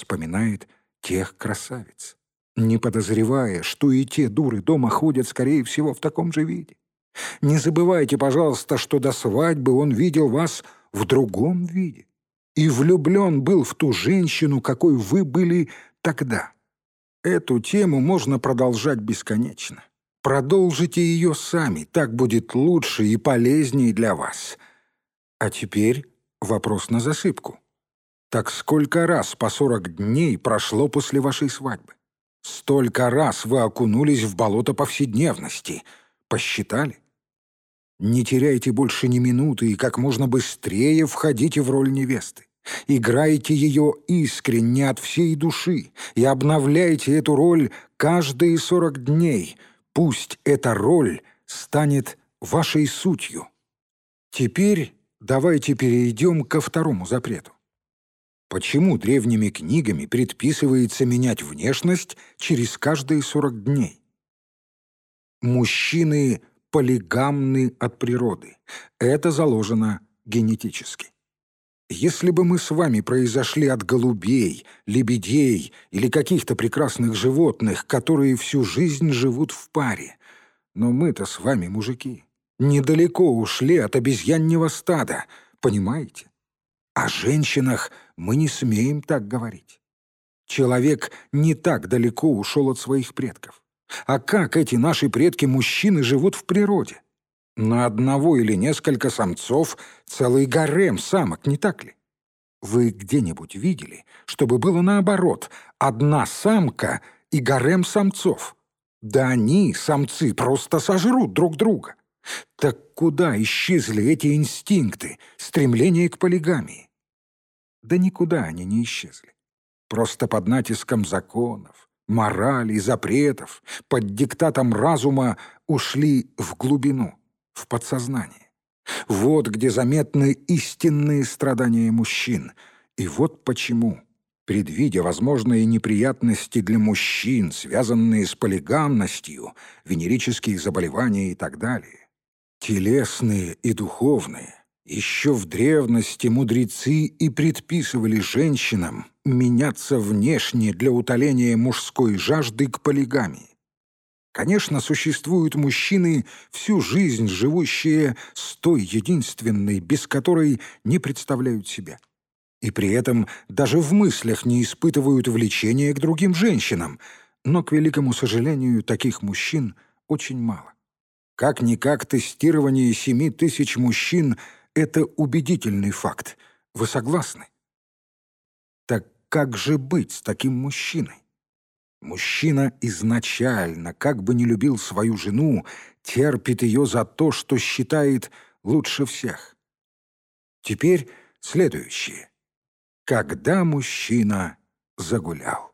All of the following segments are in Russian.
вспоминает тех красавиц, не подозревая, что и те дуры дома ходят, скорее всего, в таком же виде. Не забывайте, пожалуйста, что до свадьбы он видел вас в другом виде и влюблен был в ту женщину, какой вы были тогда. Эту тему можно продолжать бесконечно. Продолжите ее сами, так будет лучше и полезнее для вас. А теперь вопрос на засыпку. Так сколько раз по 40 дней прошло после вашей свадьбы? Столько раз вы окунулись в болото повседневности. Посчитали? Не теряйте больше ни минуты и как можно быстрее входите в роль невесты. Играйте ее искренне от всей души и обновляйте эту роль каждые 40 дней. Пусть эта роль станет вашей сутью. Теперь давайте перейдем ко второму запрету. Почему древними книгами предписывается менять внешность через каждые 40 дней? Мужчины полигамны от природы. Это заложено генетически. Если бы мы с вами произошли от голубей, лебедей или каких-то прекрасных животных, которые всю жизнь живут в паре, но мы-то с вами, мужики, недалеко ушли от обезьяньего стада, понимаете? О женщинах мы не смеем так говорить. Человек не так далеко ушел от своих предков. А как эти наши предки-мужчины живут в природе? На одного или несколько самцов целый гарем самок, не так ли? Вы где-нибудь видели, чтобы было наоборот, одна самка и гарем самцов? Да они, самцы, просто сожрут друг друга. Так куда исчезли эти инстинкты, стремление к полигамии? Да никуда они не исчезли. Просто под натиском законов, морали, запретов, под диктатом разума ушли в глубину, в подсознание. Вот где заметны истинные страдания мужчин. И вот почему, предвидя возможные неприятности для мужчин, связанные с полигамностью, венерические заболевания и так далее, телесные и духовные, еще в древности мудрецы и предписывали женщинам меняться внешне для утоления мужской жажды к полигамии. Конечно, существуют мужчины, всю жизнь живущие с той единственной, без которой не представляют себя. И при этом даже в мыслях не испытывают влечения к другим женщинам. Но, к великому сожалению, таких мужчин очень мало. Как-никак тестирование 7000 мужчин — это убедительный факт. Вы согласны? Так как же быть с таким мужчиной? Мужчина изначально, как бы не любил свою жену, терпит ее за то, что считает лучше всех. Теперь следующее. Когда мужчина загулял?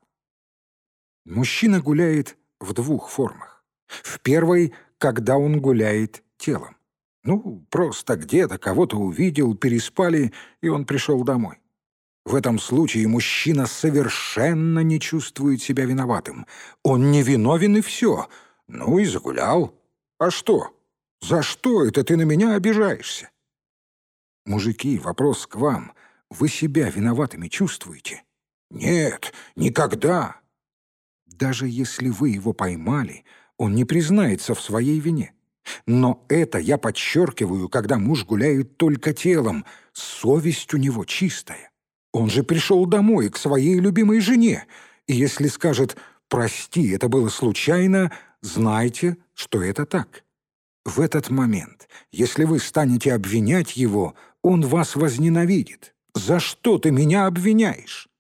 Мужчина гуляет в двух формах. В первой, когда он гуляет телом. Ну, просто где-то кого-то увидел, переспали, и он пришел домой. В этом случае мужчина совершенно не чувствует себя виноватым. Он невиновен и все. Ну и загулял. А что? За что это ты на меня обижаешься? Мужики, вопрос к вам. Вы себя виноватыми чувствуете? Нет, никогда. Даже если вы его поймали, он не признается в своей вине. Но это я подчеркиваю, когда муж гуляет только телом. Совесть у него чистая. Он же пришел домой к своей любимой жене, и если скажет «прости, это было случайно», знайте, что это так. В этот момент, если вы станете обвинять его, он вас возненавидит. «За что ты меня обвиняешь?»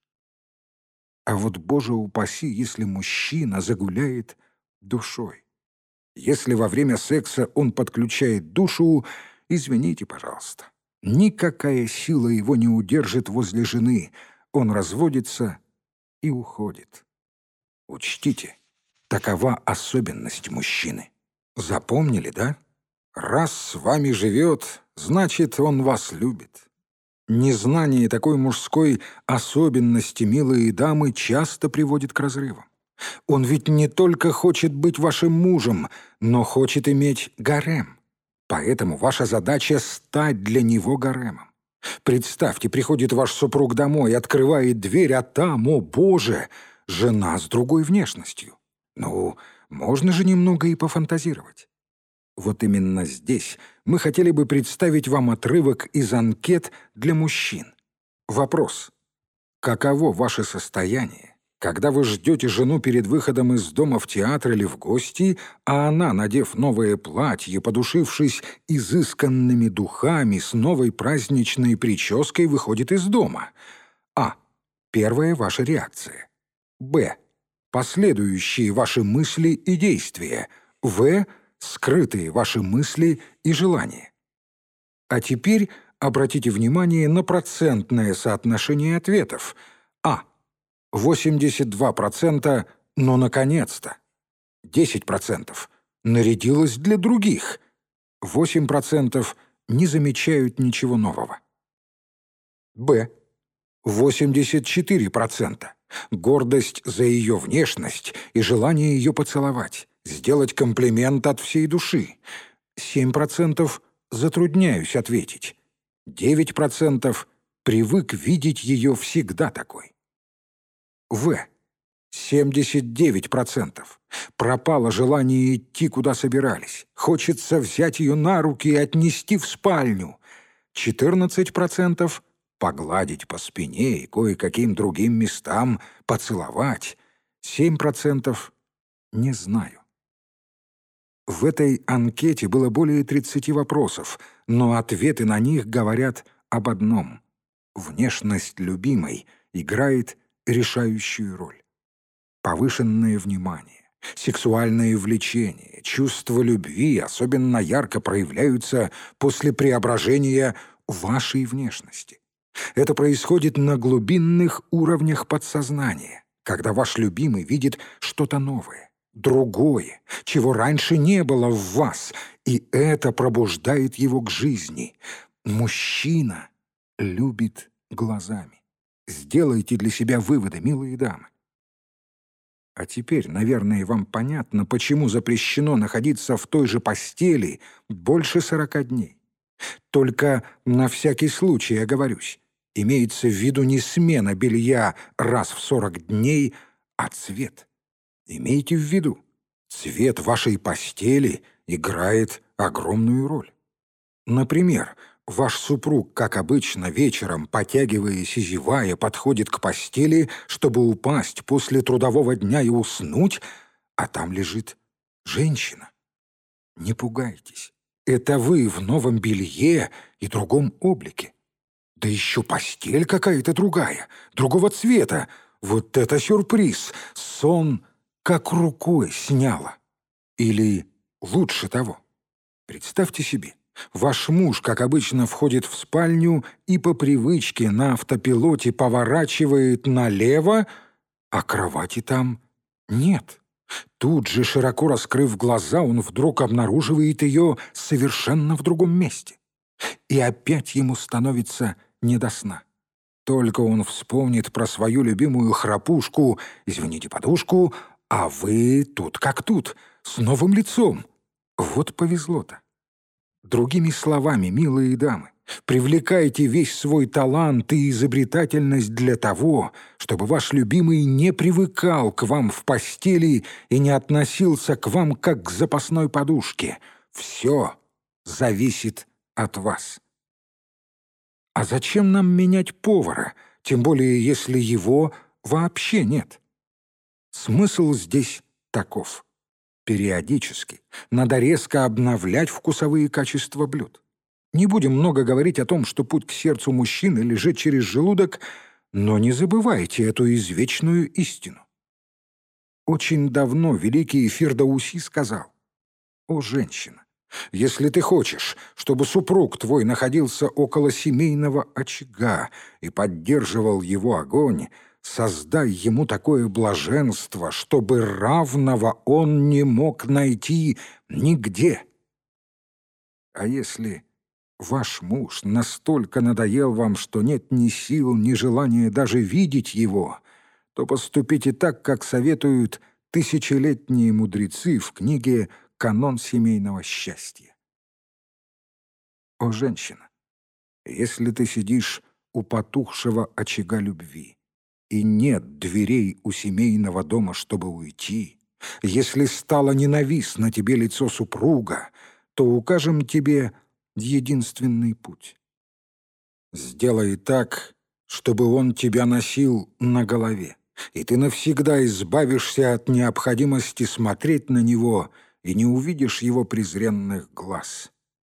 А вот, Боже упаси, если мужчина загуляет душой. Если во время секса он подключает душу, извините, пожалуйста. Никакая сила его не удержит возле жены. Он разводится и уходит. Учтите, такова особенность мужчины. Запомнили, да? Раз с вами живет, значит, он вас любит. Незнание такой мужской особенности, милые дамы, часто приводит к разрывам. Он ведь не только хочет быть вашим мужем, но хочет иметь гарем. Поэтому ваша задача — стать для него гаремом. Представьте, приходит ваш супруг домой, открывает дверь, а там, о боже, жена с другой внешностью. Ну, можно же немного и пофантазировать. Вот именно здесь мы хотели бы представить вам отрывок из анкет для мужчин. Вопрос. Каково ваше состояние, когда вы ждете жену перед выходом из дома в театр или в гости, а она, надев новое платье, подушившись изысканными духами, с новой праздничной прической, выходит из дома? А. Первая ваша реакция. Б. Последующие ваши мысли и действия. В. Скрытые ваши мысли и желания. А теперь обратите внимание на процентное соотношение ответов. А. 82%, но наконец-то. 10% нарядилась для других. 8% не замечают ничего нового. Б. 84%. Гордость за ее внешность и желание ее поцеловать, сделать комплимент от всей души. 7% затрудняюсь ответить. 9% привык видеть ее всегда такой. В. 79%. Пропало желание идти, куда собирались. Хочется взять ее на руки и отнести в спальню. 14% погладить по спине и кое-каким другим местам поцеловать. 7% не знаю. В этой анкете было более 30 вопросов, но ответы на них говорят об одном. Внешность любимой играет решающую роль. Повышенное внимание, сексуальное влечение, чувство любви особенно ярко проявляются после преображения вашей внешности. Это происходит на глубинных уровнях подсознания, когда ваш любимый видит что-то новое, другое, чего раньше не было в вас, и это пробуждает его к жизни. Мужчина любит глазами. Сделайте для себя выводы, милые дамы. А теперь, наверное, вам понятно, почему запрещено находиться в той же постели больше 40 дней. Только на всякий случай оговорюсь. Имеется в виду не смена белья раз в 40 дней, а цвет. Имейте в виду, цвет вашей постели играет огромную роль. Например, ваш супруг, как обычно, вечером, потягиваясь и зевая, подходит к постели, чтобы упасть после трудового дня и уснуть, а там лежит женщина. Не пугайтесь. Это вы в новом белье и другом облике. Да еще постель какая-то другая, другого цвета. Вот это сюрприз! Сон как рукой сняло. Или лучше того. Представьте себе, ваш муж, как обычно, входит в спальню и по привычке на автопилоте поворачивает налево, а кровати там нет. Тут же, широко раскрыв глаза, он вдруг обнаруживает ее совершенно в другом месте. И опять ему становится не до сна. Только он вспомнит про свою любимую храпушку, извините, подушку, а вы тут как тут, с новым лицом. Вот повезло-то. Другими словами, милые дамы, привлекайте весь свой талант и изобретательность для того, чтобы ваш любимый не привыкал к вам в постели и не относился к вам как к запасной подушке. Все зависит от вас. А зачем нам менять повара, тем более если его вообще нет? Смысл здесь таков. Периодически надо резко обновлять вкусовые качества блюд. Не будем много говорить о том, что путь к сердцу мужчины лежит через желудок, но не забывайте эту извечную истину. Очень давно великий Фирдауси сказал: «О, женщина, если ты хочешь, чтобы супруг твой находился около семейного очага и поддерживал его огонь, создай ему такое блаженство, чтобы равного он не мог найти нигде». А если ваш муж настолько надоел вам, что нет ни сил, ни желания даже видеть его, то поступите так, как советуют тысячелетние мудрецы в книге «Канон семейного счастья». О, женщина! Если ты сидишь у потухшего очага любви, и нет дверей у семейного дома, чтобы уйти, если стало ненавистно тебе лицо супруга, то укажем тебе единственный путь. Сделай так, чтобы он тебя носил на голове, и ты навсегда избавишься от необходимости смотреть на него и не увидишь его презренных глаз.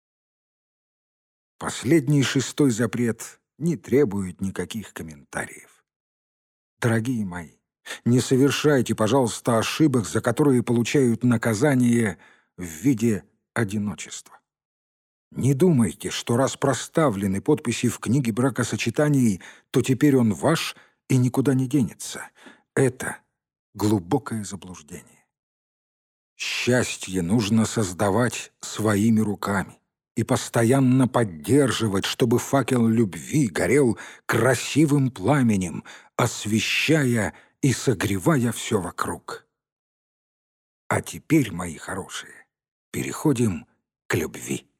Последний шестой запрет не требует никаких комментариев. Дорогие мои, не совершайте, пожалуйста, ошибок, за которые получают наказание в виде одиночества. Не думайте, что раз проставлены подписи в книге бракосочетаний, то теперь он ваш и никуда не денется. Это глубокое заблуждение. Счастье нужно создавать своими руками и постоянно поддерживать, чтобы факел любви горел красивым пламенем, освещая и согревая все вокруг. А теперь, мои хорошие, переходим к любви.